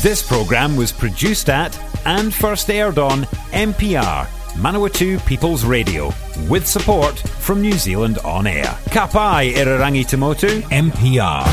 This programme was produced at and first aired on MPR, Manawatu People's Radio, with support from New Zealand On Air. Ka pai Irarangi Tamotu, MPR.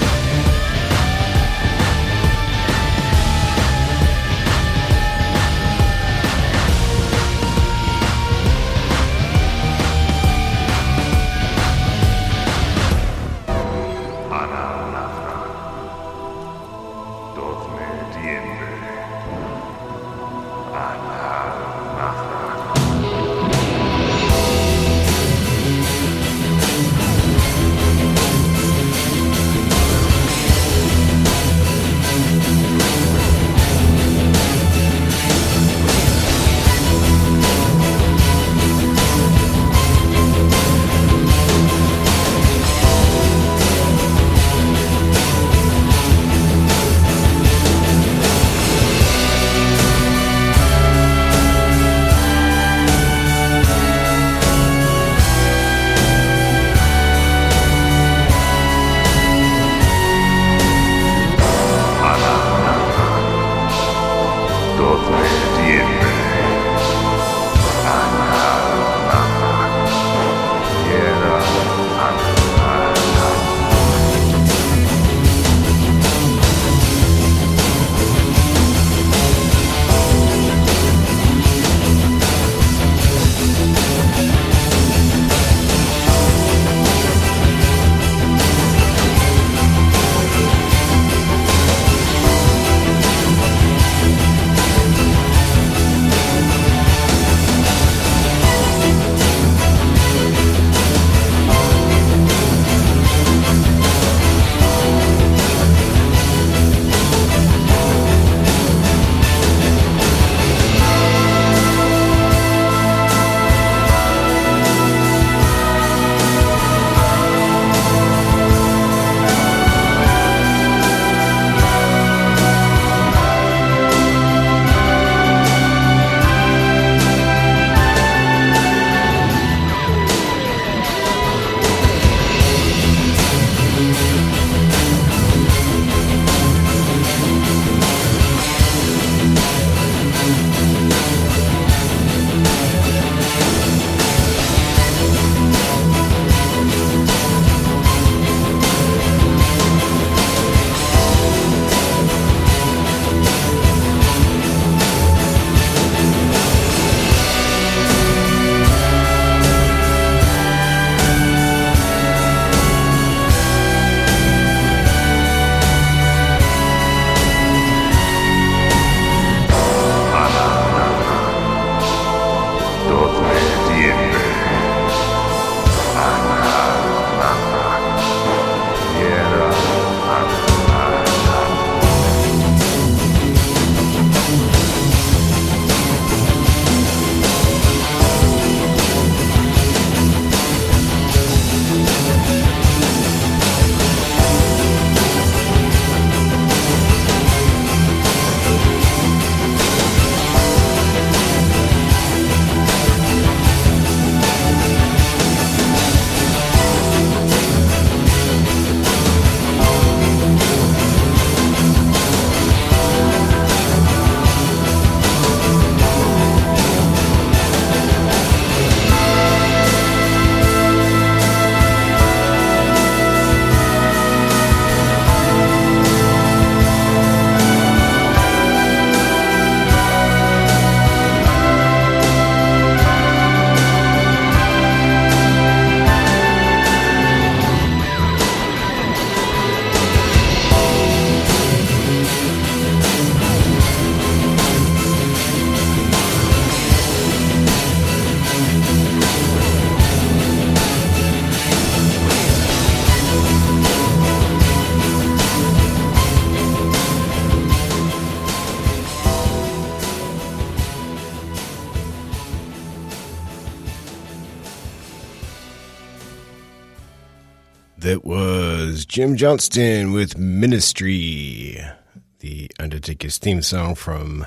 That was Jim Johnston with Ministry, the Undertaker's theme song from,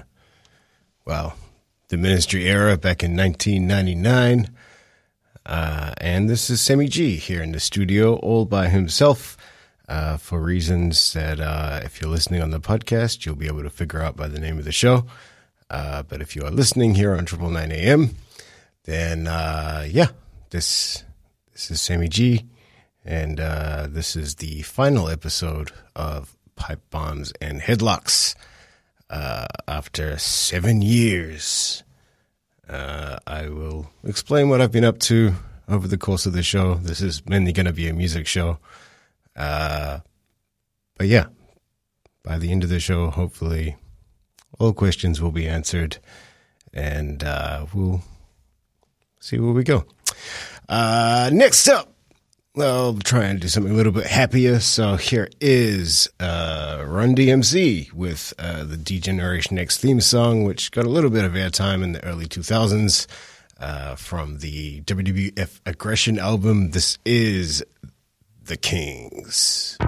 well, the Ministry era back in 1999. And this is Sammy G here in the studio all by himself. for reasons that if you're listening on the podcast, you'll be able to figure out by the name of the show. But if you are listening here on 999 AM, then this is Sammy G, and this is the final episode of Pipe Bombs and Headlocks. After 7 years, I will explain what I've been up to over the course of the show. This is mainly going to be a music show. But yeah, by the end of the show, hopefully all questions will be answered, and we'll see where we go. Next up, I'll try and do something a little bit happier. So here is Run DMC with the D-Generation X theme song, which got a little bit of airtime in the early 2000s from the WWF Aggression album. This is The Kings.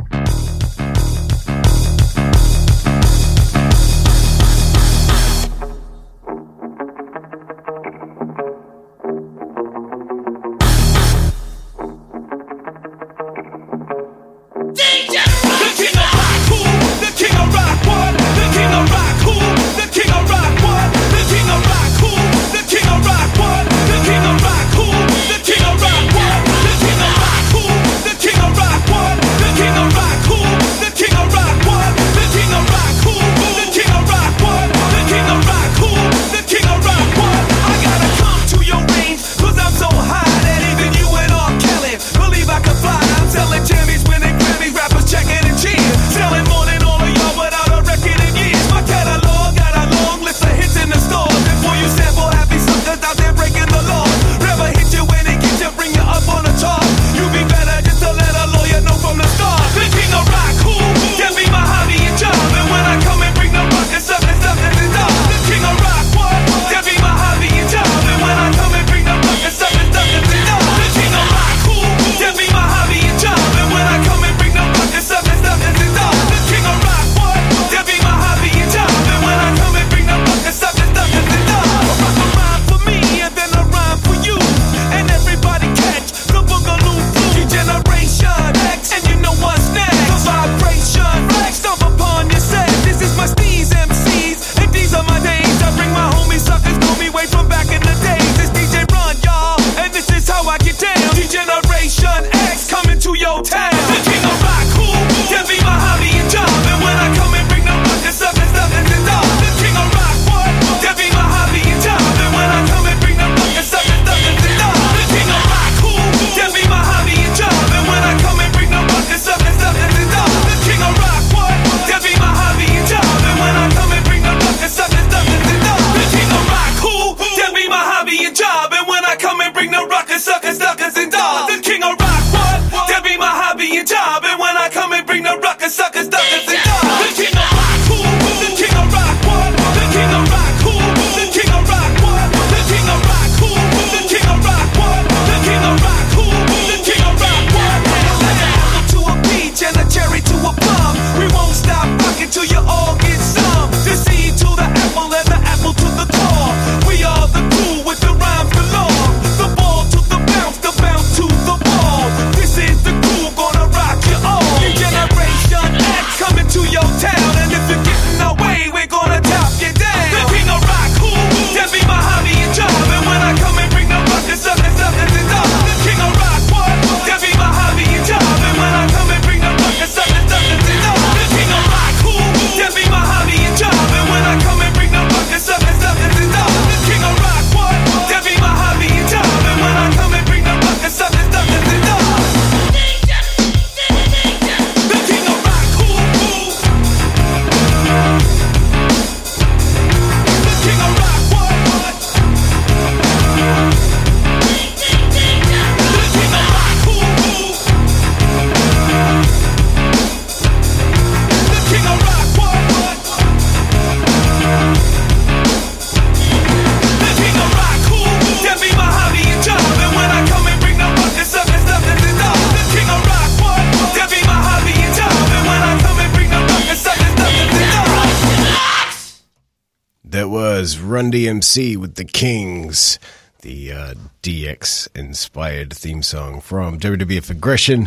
That was Run DMC with The Kings, the DX-inspired theme song from WWF Aggression.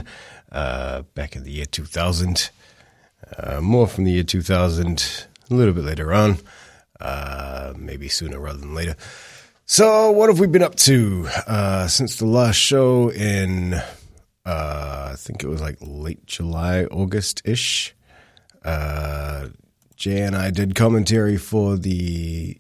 back in the year 2000. More from the year 2000 a little bit later on, maybe sooner rather than later. So what have we been up to since the last show in, I think it was like late July, August-ish? Jay and I did commentary for the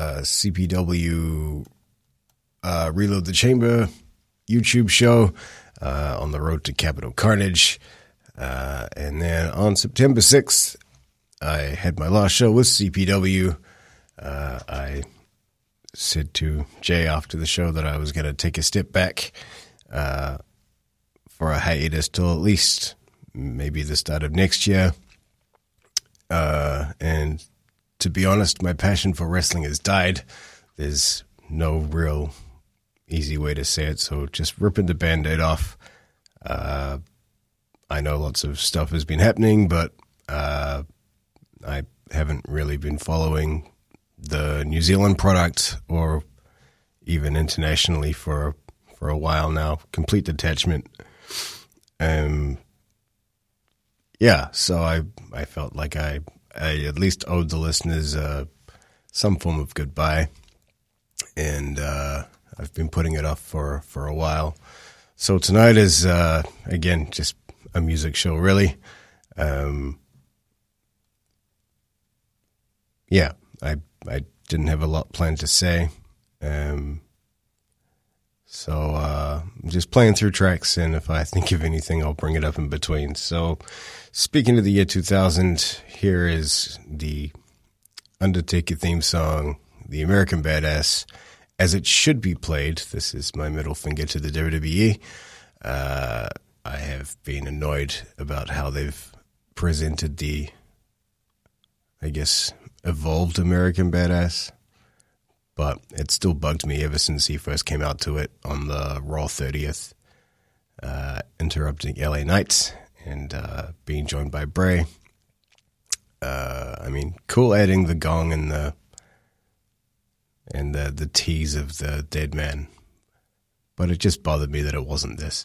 CPW Reload the Chamber YouTube show on the road to Capital Carnage. And then on September 6th, I had my last show with CPW. I said to Jay after the show that I was going to take a step back for a hiatus till at least maybe the start of next year. And to be honest, my passion for wrestling has died. There's no real easy way to say it, so just ripping the Band-Aid off. I know lots of stuff has been happening, but I haven't really been following the New Zealand product or even internationally for a while now. Complete detachment. Yeah, so I felt like I at least owed the listeners some form of goodbye, and I've been putting it off for a while. So tonight is, again, just a music show, really. Yeah, I didn't have a lot planned to say. So I'm just playing through tracks, and if I think of anything, I'll bring it up in between. So speaking of the year 2000, here is the Undertaker theme song, The American Badass, as it should be played. This is my middle finger to the WWE. I have been annoyed about how they've presented the, I guess, evolved American Badass, but it still bugged me ever since he first came out to it on the Raw 30th, interrupting LA Knight and being joined by Bray. I mean, cool adding the gong and the tease of the dead man, but it just bothered me that it wasn't this.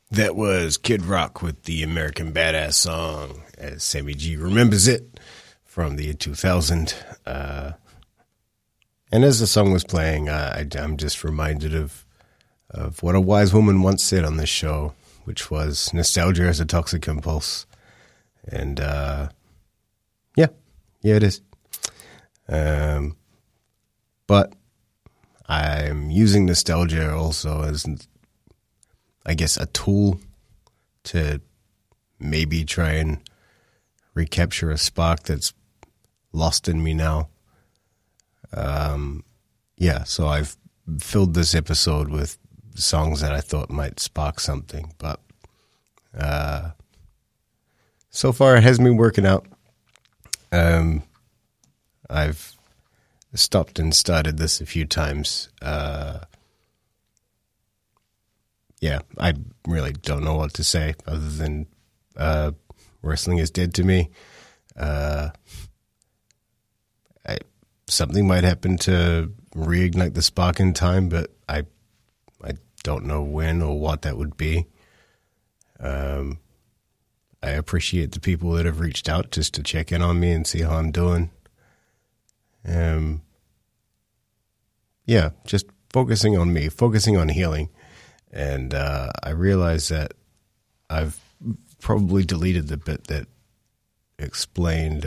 That was Kid Rock with the American Badass song, as Sammy G remembers it, from the year 2000. And as the song was playing, I'm just reminded of what a wise woman once said on this show, which was nostalgia as a toxic impulse. And yeah, it is. But I'm using nostalgia also as, I guess, a tool to maybe try and recapture a spark that's lost in me now. Yeah, so I've filled this episode with songs that I thought might spark something, but so far it has been working out. I've stopped and started this a few times. Yeah, I really don't know what to say other than wrestling is dead to me. Something might happen to reignite the spark in time, but I don't know when or what that would be. I appreciate the people that have reached out just to check in on me and see how I'm doing. Yeah, just focusing on me, focusing on healing. And I realize that I've probably deleted the bit that explained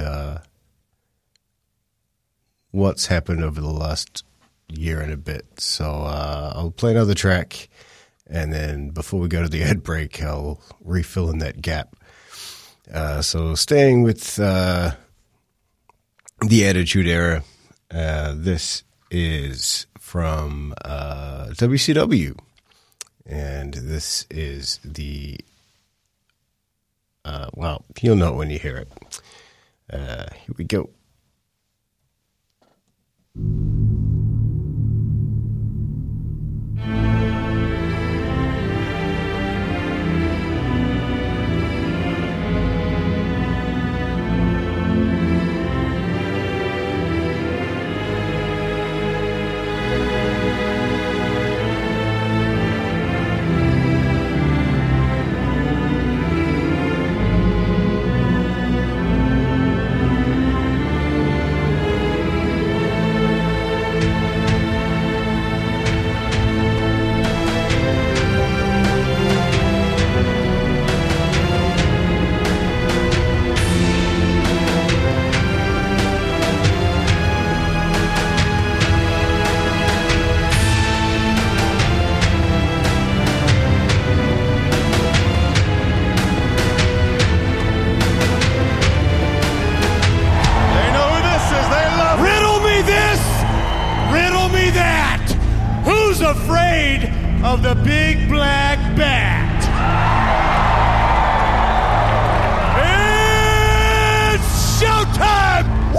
what's happened over the last year and a bit. So I'll play another track, and then before we go to the ad break, I'll refill in that gap. So staying with the Attitude Era, this is from WCW. And this is the, well, you'll know it when you hear it. Here we go. Afraid of the big black bat. It's showtime! Woo!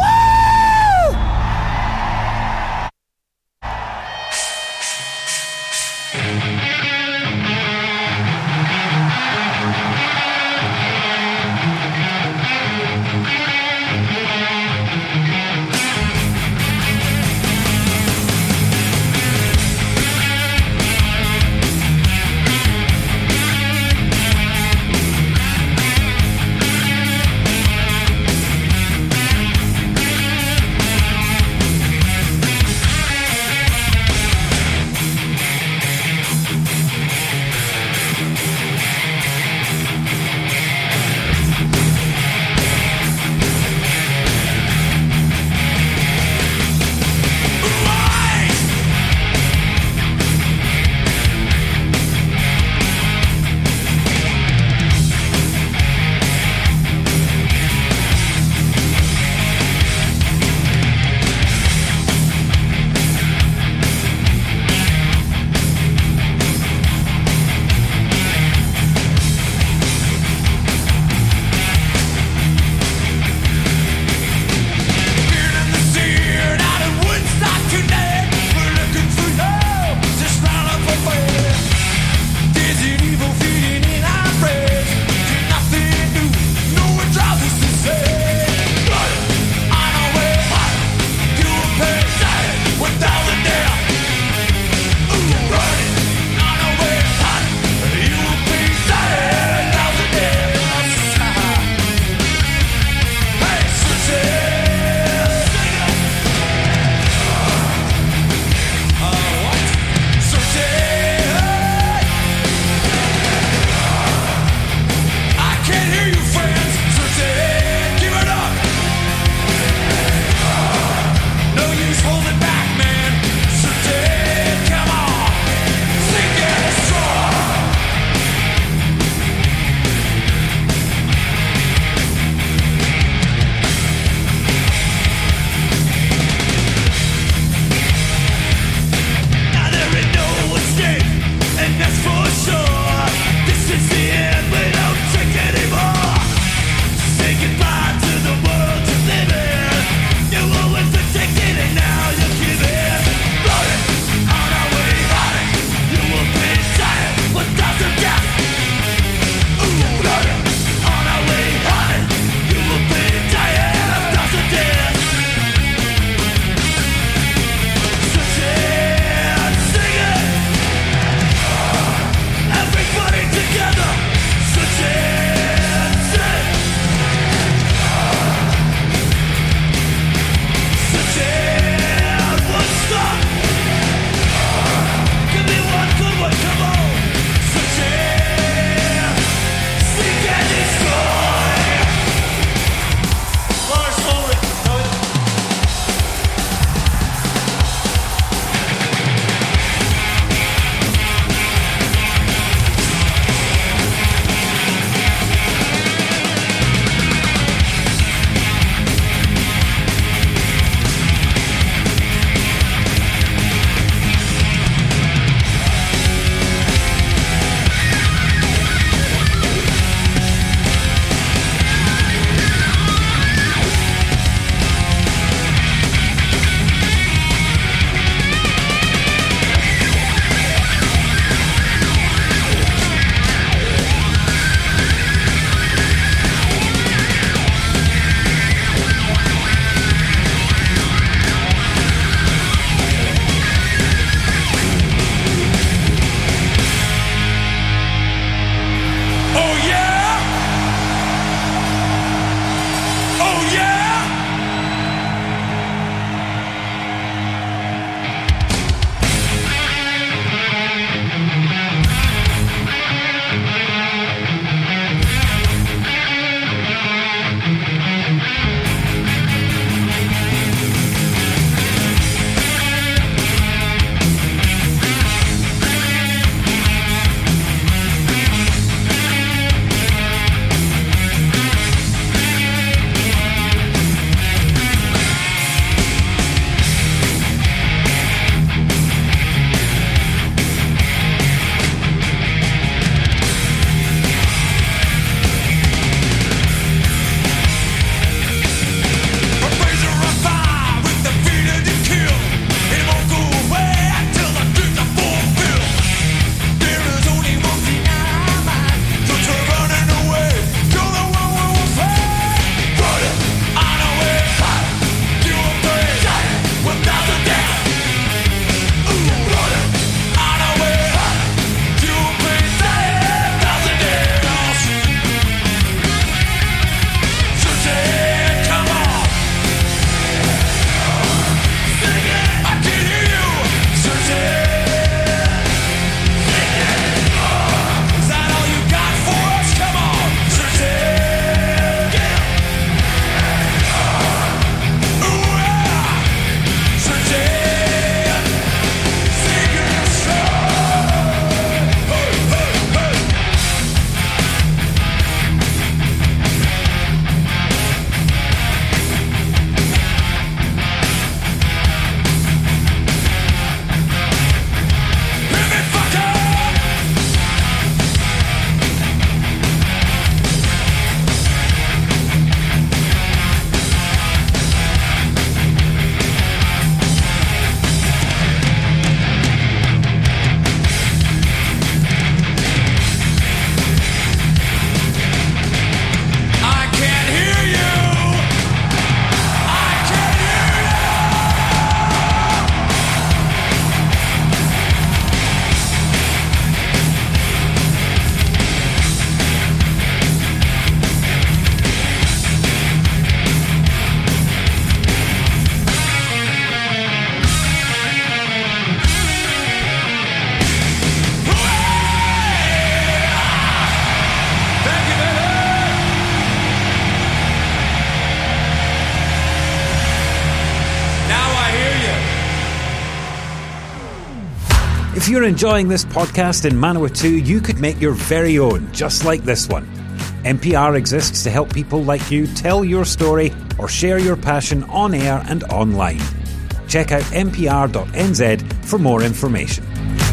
If you're enjoying this podcast in Manawatu, you could make your very own, just like this one. NPR exists to help people like you tell your story or share your passion on air and online. Check out npr.nz for more information.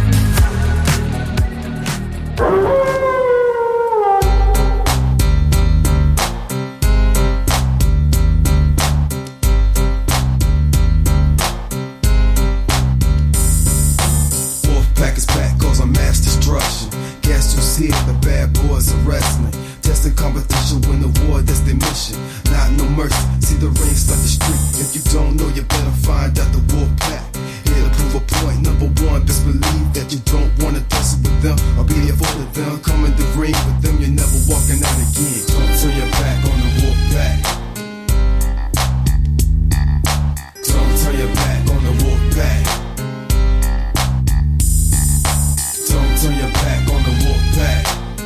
Wolfpack is back, cause I'm mass destruction. Guess who's here? The bad boys are wrestling. Testing competition, win the war, that's their mission. Not no mercy, see the ring, start the street. If you don't know, you better find out the Wolfpack. Here to prove a point, number one, best believe that you don't wanna tussle with them. I'll be there for them, come in the ring with them, you're never walking out again. Don't turn your back on the Wolfpack. Don't turn your back on the Wolfpack. Don't turn your back on the Wolfpack.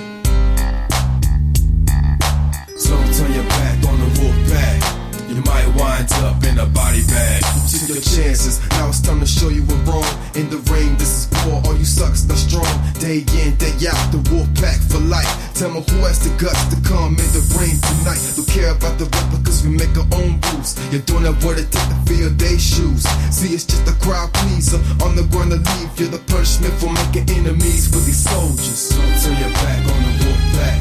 Don't turn your back on the Wolfpack. You might wind up in a body bag. You took your chances, now it's time to show you we're wrong. In the ring, this is war, all you sucks are strong. Day in, day out, the Wolfpack for life. Tell me who has the guts to come in the ring tonight. Don't care about the replicas, we make our own rules. You're doing that what it takes to fill their shoes. See, it's just a crowd pleaser, on the ground to leave. You're the punishment for making enemies for these soldiers. Don't turn your back on the Wolfpack.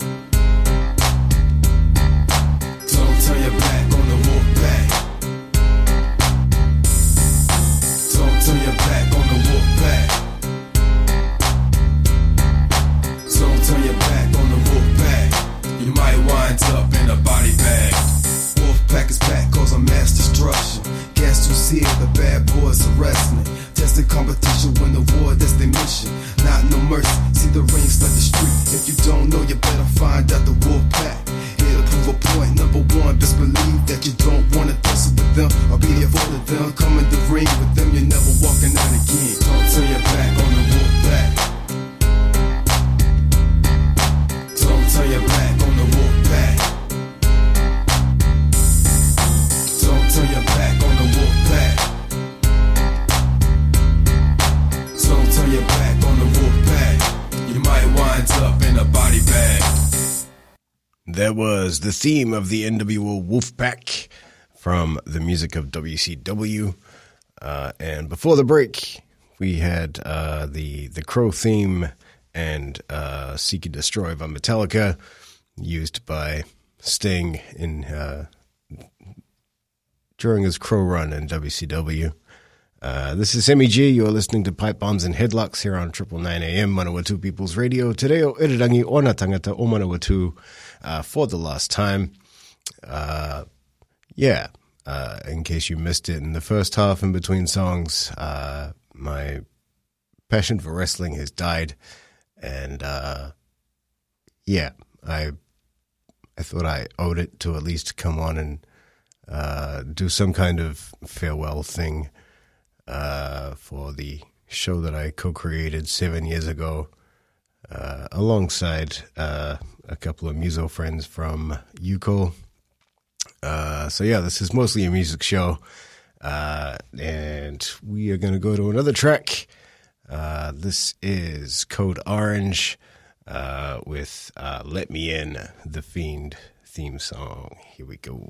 Don't turn your back on the Wolfpack. Don't turn your back on the Wolfpack. Don't turn your back on the Wolfpack. You might wind up in a body bag. Wolfpack is back, cause I'm mass destruction. Guess who's here? The bad boys are wrestling. Testing competition, win the war, that's their mission. Not no mercy, see the ring, start the street. If you don't know, you better find out the Wolfpack. Here to prove a point, number one, best believe that you don't wanna tussle with them. I'll be there for them, come in the ring with them, you're never walking out again. Don't turn your back on the Wolfpack. Don't turn your back on the Wolfpack. Don't turn your back on the Wolfpack. Don't turn your back on the Wolfpack. You might wind up in a body bag. That was the theme of the NWO Wolfpack from the music of WCW. And before the break, we had the Crow theme and Seek and Destroy by Metallica, used by Sting in during his Crow run in WCW. This is Semi G. You're listening to Pipe Bombs and Headlocks here on 999 AM, Manawatu People's Radio. Today, o Irirangi o na tangata o Manawatu for the last time. In case you missed it in the first half in between songs, my passion for wrestling has died. And, I thought I owed it to at least come on and do some kind of farewell thing for the show that I co-created 7 years ago alongside a couple of muso friends from UCO. This is mostly a music show, and we are going to go to another track. This is Code Orange with Let Me In, the Fiend theme song. Here we go.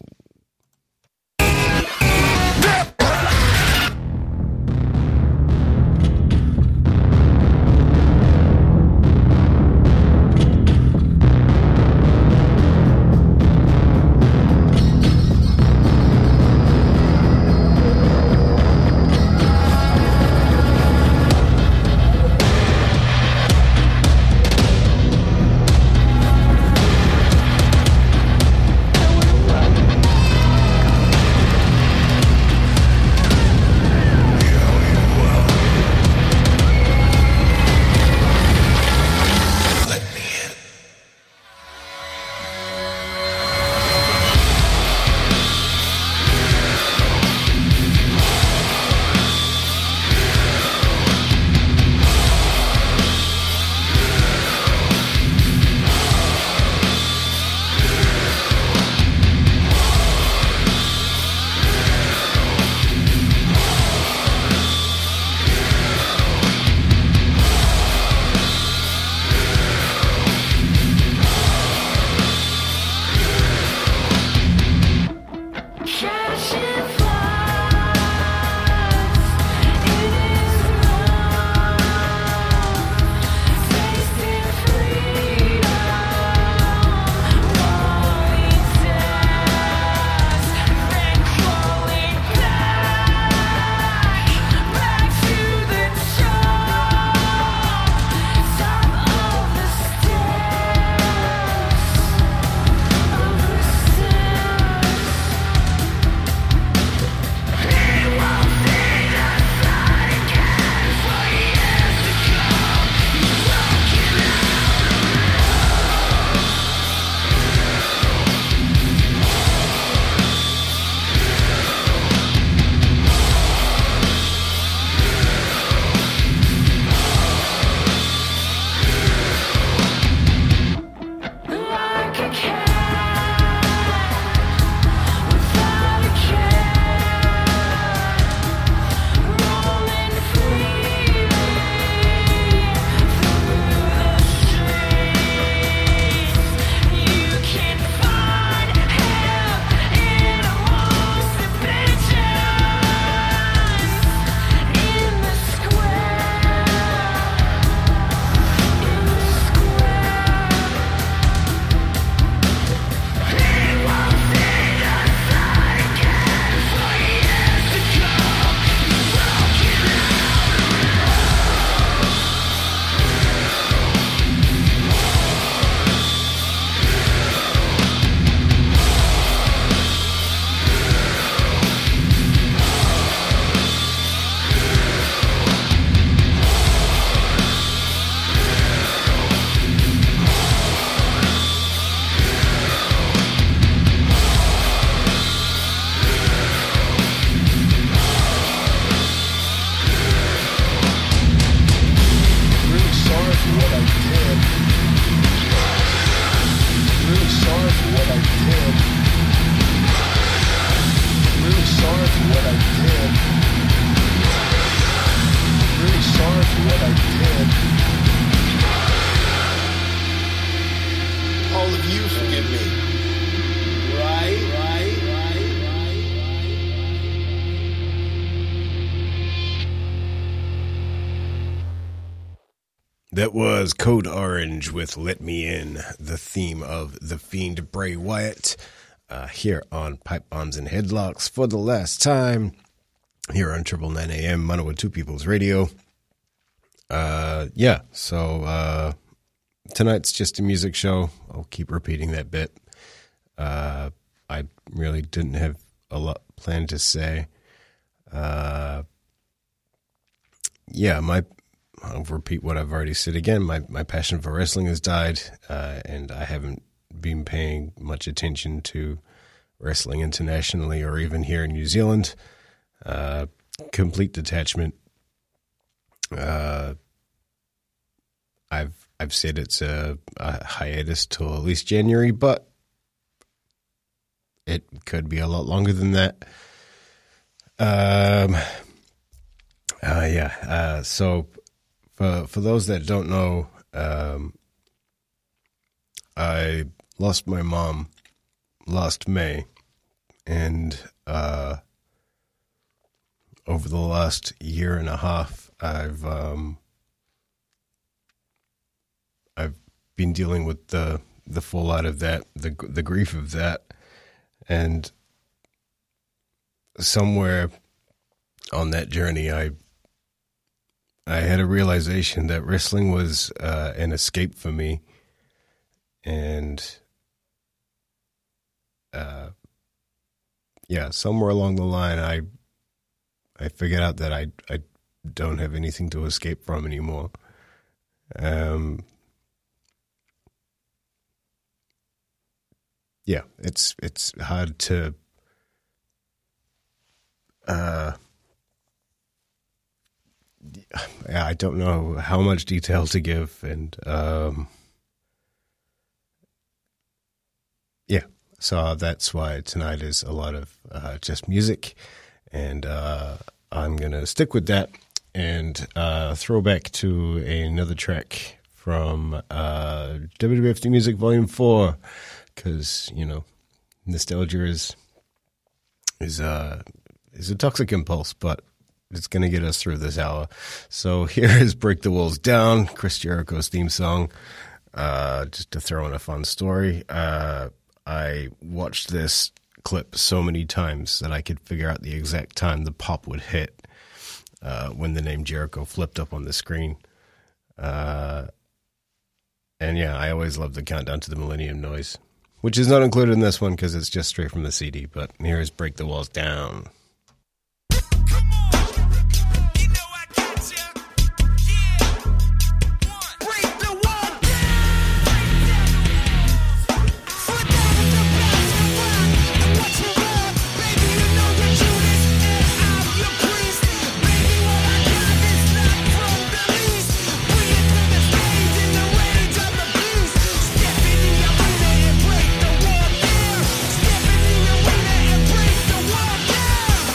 you forgive me. Right. That was Code Orange with Let Me In, the theme of The Fiend Bray Wyatt, here on Pipe Bombs and Headlocks for the last time, here on 999 AM, Manawa 2 People's Radio. So tonight's just a music show. I'll keep repeating that bit. I really didn't have a lot planned to say. I'll repeat what I've already said again. My passion for wrestling has died, and I haven't been paying much attention to wrestling internationally or even here in New Zealand. Complete detachment. I've said it's a hiatus till at least January, but it could be a lot longer than that. So for those that don't know, I lost my mom last May, and over the last year and a half, I've been dealing with the fallout of that, the grief of that, and somewhere on that journey, I had a realization that wrestling was an escape for me, and somewhere along the line, I figured out that I don't have anything to escape from anymore. It's hard to I don't know how much detail to give, and so that's why tonight is a lot of just music, and I'm gonna stick with that and throw back to another track from WWF The Music Volume 4, because nostalgia is a toxic impulse, but it's going to get us through this hour. So here is Break the Walls Down, Chris Jericho's theme song, just to throw in a fun story. I watched this clip so many times that I could figure out the exact time the pop would hit when the name Jericho flipped up on the screen. I always loved the countdown to the Millennium Noise, which is not included in this one because it's just straight from the CD, but here is Break the Walls Down. Step in the arena and break the wall down.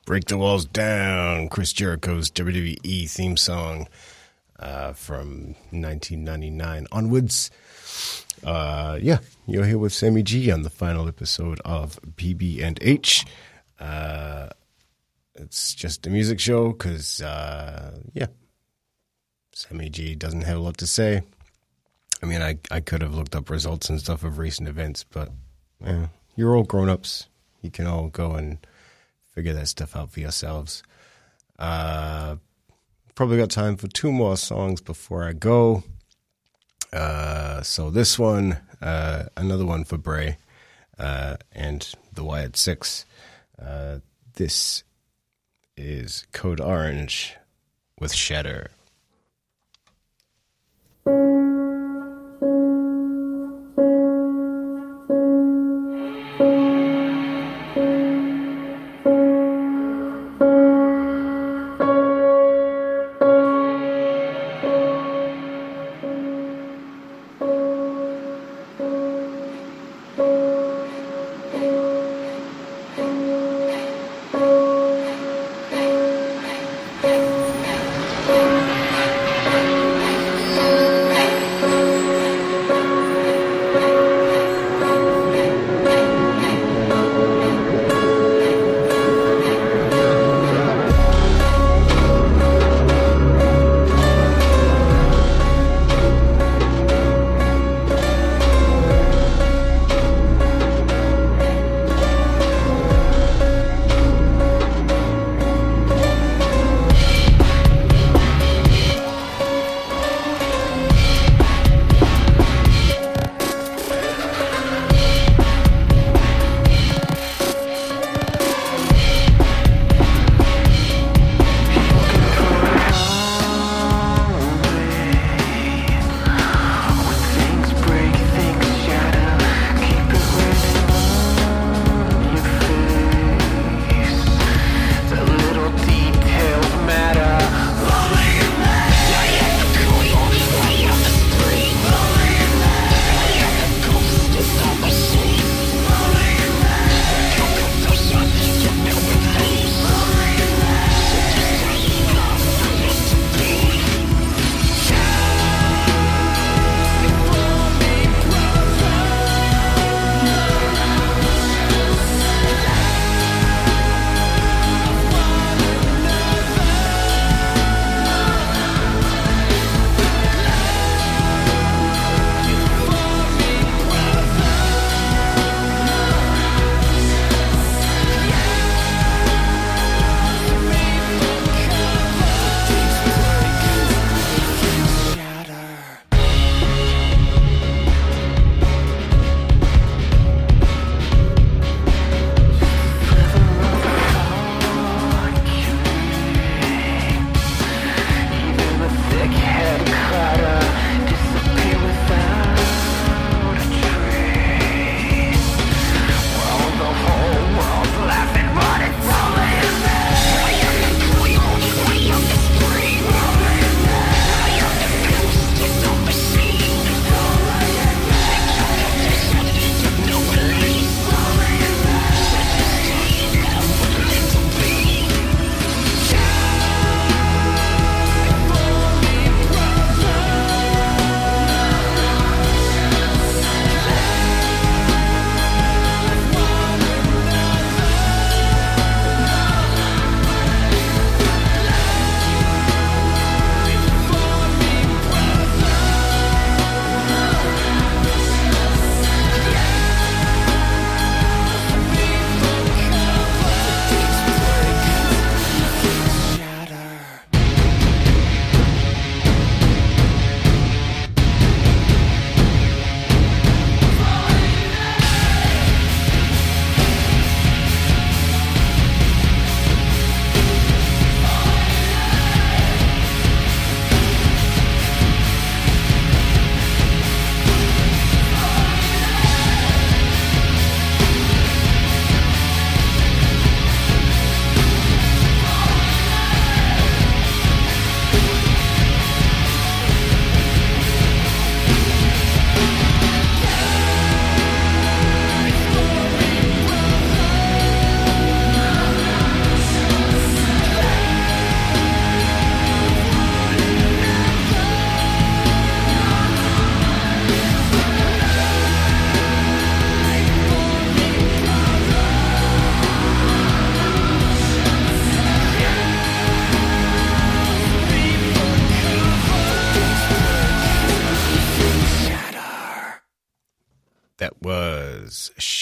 Break the Walls Down, Chris Jericho's WWE theme song from 1999 onwards. Yeah, you're here with Sammy G on the final episode of PB&H. It's just a music show because, yeah, Sammy G doesn't have a lot to say. I mean, I could have looked up results and stuff of recent events, but you're all grown-ups. You can all go and figure that stuff out for yourselves. Probably got time for 2 more songs before I go. So this one, another one for Bray, and the Wyatt Six. This is Code Orange with Shatter.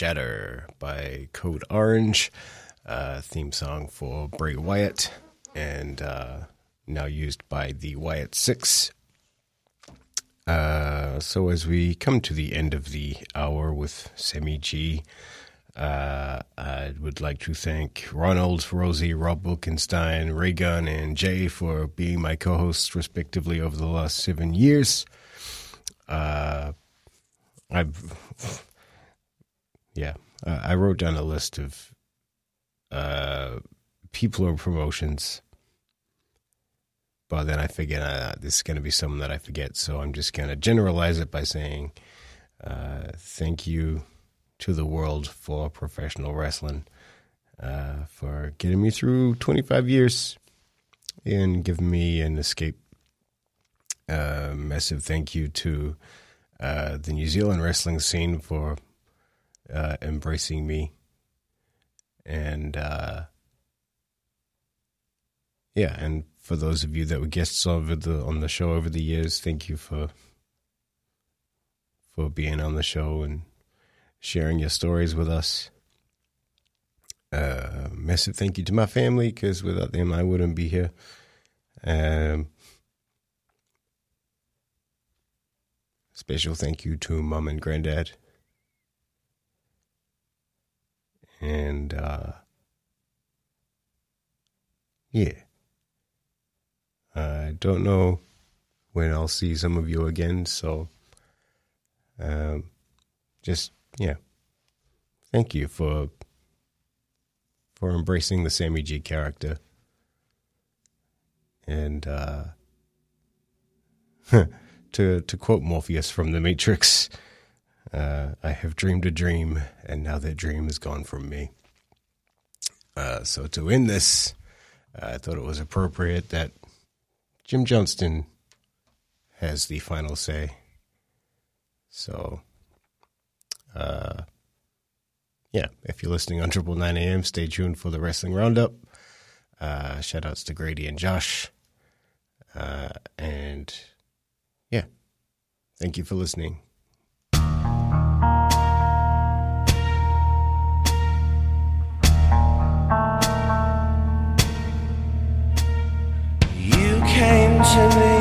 Shatter by Code Orange, theme song for Bray Wyatt, and now used by the Wyatt Six. So as we come to the end of the hour with Semi G, I would like to thank Ronald, Rosie, Rob Wilkenstein, Raygun, and Jay for being my co-hosts respectively over the last 7 years. I wrote down a list of people or promotions, but then I figured this is going to be something that I forget, so I'm just going to generalize it by saying thank you to the world for professional wrestling, for getting me through 25 years and giving me an escape. Massive thank you to the New Zealand wrestling scene for embracing me, and and for those of you that were guests on the show over the years, thank you for being on the show and sharing your stories with us. Massive thank you to my family, because without them I wouldn't be here. Special thank you to Mom and Granddad. And I don't know when I'll see some of you again, so thank you for embracing the Sammy G character. And to quote Morpheus from The Matrix, I have dreamed a dream, and now that dream is gone from me. So to end this, I thought it was appropriate that Jim Johnston has the final say. So, if you're listening on 999 AM, stay tuned for the Wrestling Roundup. Shout outs to Grady and Josh. Thank you for listening. You came to me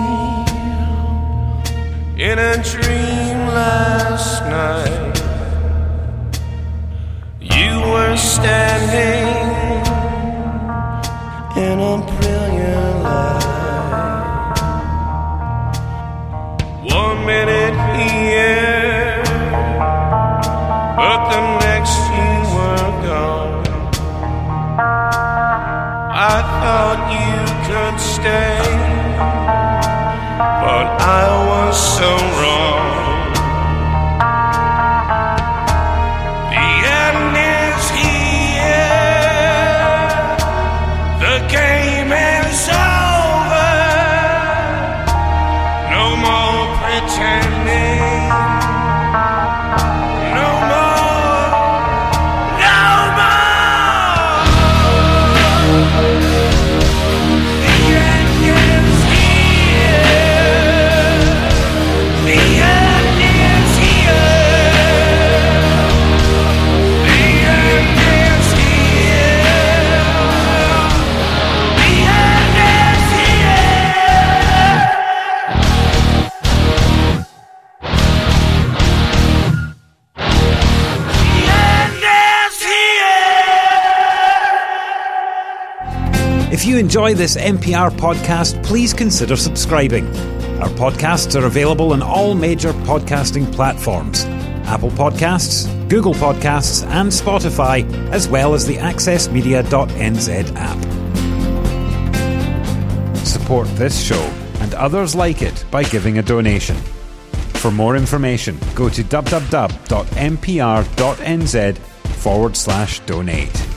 in a dream last night. You were standing in a brilliant light. 1 minute here, but the next you were gone. I thought you could stay, but I was so wrong. The end is here, the game is over. No more pretending, no more, no more. The end is here, the end is here, the end is here, the end is here. If you enjoy this NPR podcast, please consider subscribing. Our podcasts are available on all major podcasting platforms: Apple Podcasts, Google Podcasts, and Spotify, as well as the AccessMedia.nz app. Support this show and others like it by giving a donation. For more information, go to www.mpr.nz/donate.